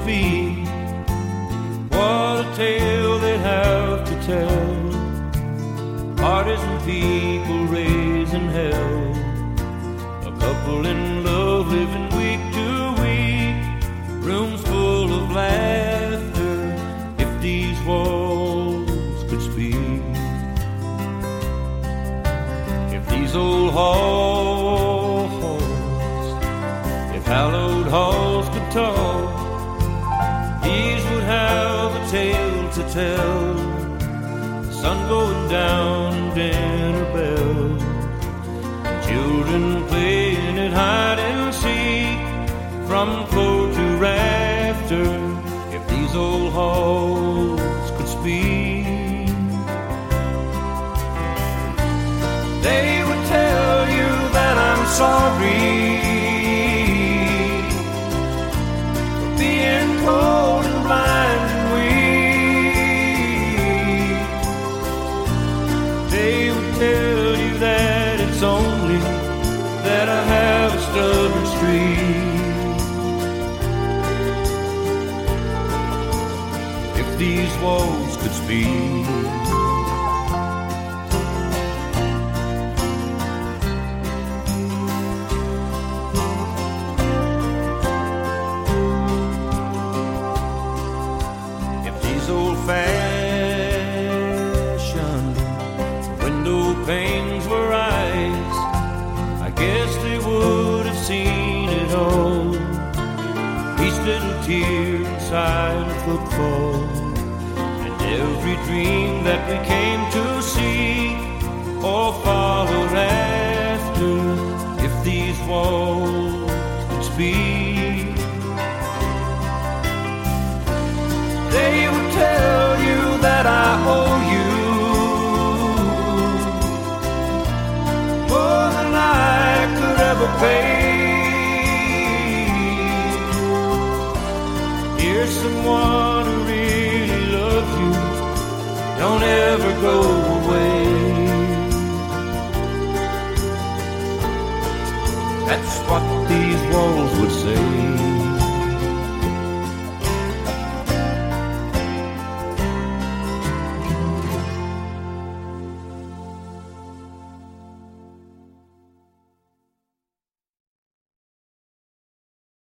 speak. What a tale they have to tell. Partisan people raising hell. A couple in love living week to week. Rooms full of laughter. If these walls could speak. If these old halls, if hallowed halls could talk, these would have a tale to tell. The sun going down, dinner bells, and children playing at hide and seek from floor to rafter. If these old halls could speak, they would tell you that I'm sorry for being cold and blind and weak. They would tell you that it's only that I have a stubborn streak. If these walls could speak. Old-fashioned window panes were eyes, I guess they would have seen it all. Each little tear inside a footfall, and every dream that we came to see or followed after. If these walls could speak, they would tell you that I owe you more than I could ever pay. Here's someone who really loves you. Don't ever go away. That's what these walls would say.